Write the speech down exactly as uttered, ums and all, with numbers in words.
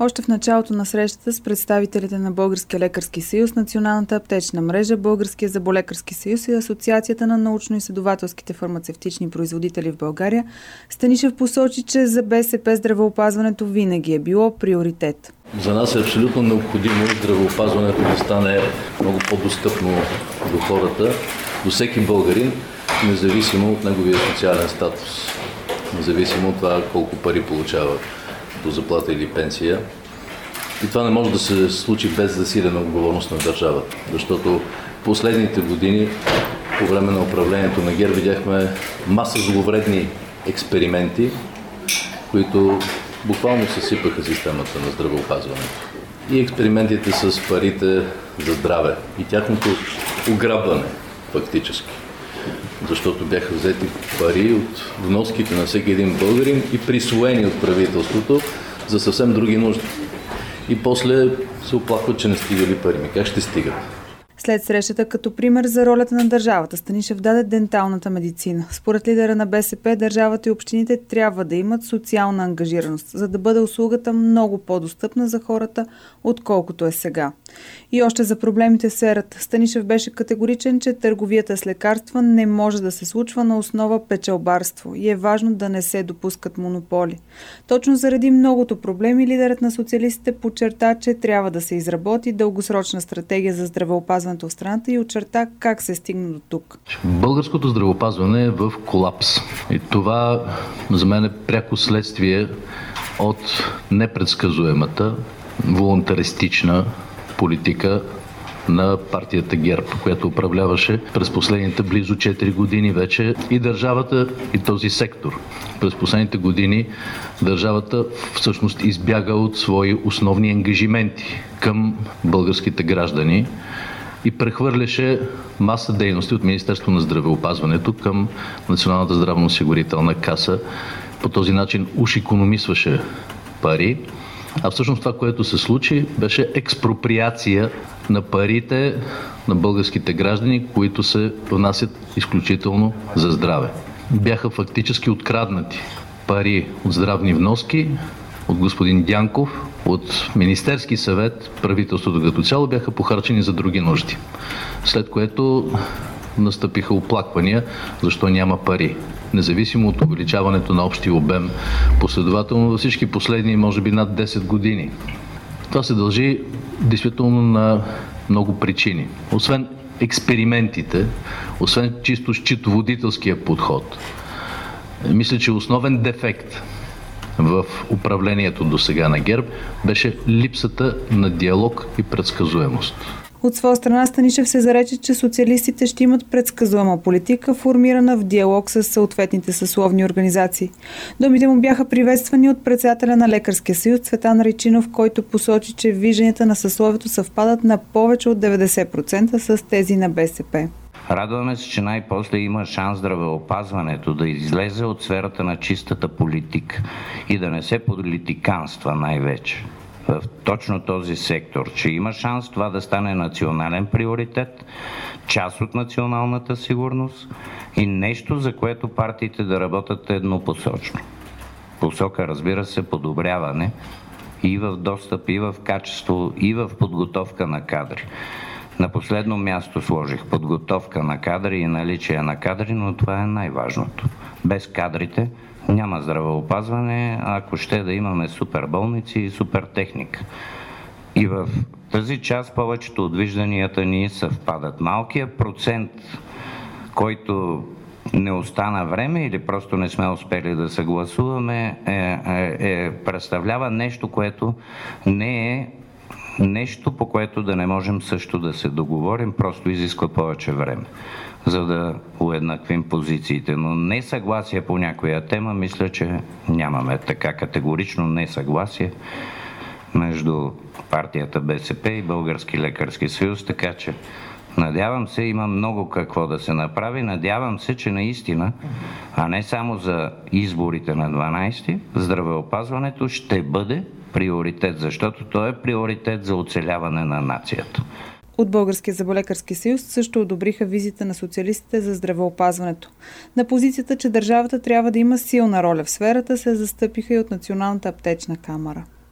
Още в началото на срещата с представителите на Българския лекарски съюз, Националната аптечна мрежа, Българския зъболекарски съюз и Асоциацията на научно-изследователските фармацевтични производители в България, Станишев посочи, че за БСП здравеопазването винаги е било приоритет. За нас е абсолютно необходимо здравеопазването да стане много по-достъпно до хората, до всеки българин, независимо от неговия социален статус, независимо от това колко пари получава до заплата или пенсия. И това не може да се случи без засилена отговорност на държавата, защото последните години по време на управлението на ГЕРБ видяхме маса зловредни експерименти, които буквално съсипаха системата на здравеопазването. И експериментите с парите за здраве и тяхното ограбване фактически. Защото бяха взети пари от вноските на всеки един българин и присвоени от правителството за съвсем други нужди. И после се оплакват, че не стигали пари. Как ще стигат? След срещата, като пример за ролята на държавата, Станишев даде денталната медицина. Според лидера на БСП, държавата и общините трябва да имат социална ангажираност, за да бъде услугата много по-достъпна за хората, отколкото е сега. И още за проблемите в сферата. Станишев беше категоричен, че търговията с лекарства не може да се случва на основа печалбарство и е важно да не се допускат монополи. Точно заради многото проблеми, лидерът на социалистите подчерта, че трябва да се изработи дългосрочна стратегия за здравеопазването в страната и очерта как се стигна до тук. Българското здравеопазване е в колапс. И това за мен е пряко следствие от непредсказуемата, волунтаристична политика на партията ГЕРБ, която управляваше през последните близо четири години вече и държавата, и този сектор. През последните години държавата всъщност избяга от свои основни ангажименти към българските граждани и прехвърляше маса дейности от Министерството на здравеопазването към Националната здравноосигурителна каса. По този начин уж икономисваше пари, а всъщност това, което се случи, беше експроприация на парите на българските граждани, които се внасят изключително за здраве. Бяха фактически откраднати пари от здравни вноски, от господин Дянков, от Министерски съвет, правителството като цяло бяха похарчени за други нужди. След което настъпиха оплаквания, защо няма пари. Независимо от увеличаването на общия обем, последователно във всички последни, може би над десет години. Това се дължи действително на много причини. Освен експериментите, освен чисто счетоводителския подход, мисля, че основен дефект в управлението до сега на ГЕРБ беше липсата на диалог и предсказуемост. От своя страна Станишев се зарече, че социалистите ще имат предсказуема политика, формирана в диалог с съответните съсловни организации. Думите му бяха приветствани от председателя на Лекарския съюз Цветан Райчинов, който посочи, че вижданията на съсловието съвпадат на повече от деветдесет процента с тези на БСП. Радваме се, че най-после има шанс здравеопазването да излезе от сферата на чистата политика и да не се политиканства най-вече в точно този сектор, че има шанс това да стане национален приоритет, част от националната сигурност и нещо, за което партиите да работят еднопосочно. Посока, разбира се, подобряване и в достъп, и в качество, и в подготовка на кадри. На последно място сложих подготовка на кадри и наличие на кадри, но това е най-важното. Без кадрите няма здравеопазване, ако ще да имаме супер болници и супер техника. И в тази част повечето от вижданията ни съвпадат. Малкият процент, който не остана време или просто не сме успели да съгласуваме, е, е, е, представлява нещо, което не е нещо, по което да не можем също да се договорим, просто изисква повече време, за да уеднаквим позициите. Но несъгласие по някоя тема, мисля, че нямаме така категорично несъгласие между партията БСП и Български лекарски съюз, така че надявам се, има много какво да се направи. Надявам се, че наистина, а не само за изборите на дванайсети, здравеопазването ще бъде приоритет, защото то е приоритет за оцеляване на нацията. От Българския зъболекарски съюз също одобриха визита на социалистите за здравеопазването. На позицията, че държавата трябва да има силна роля в сферата, се застъпиха и от Националната аптечна камара.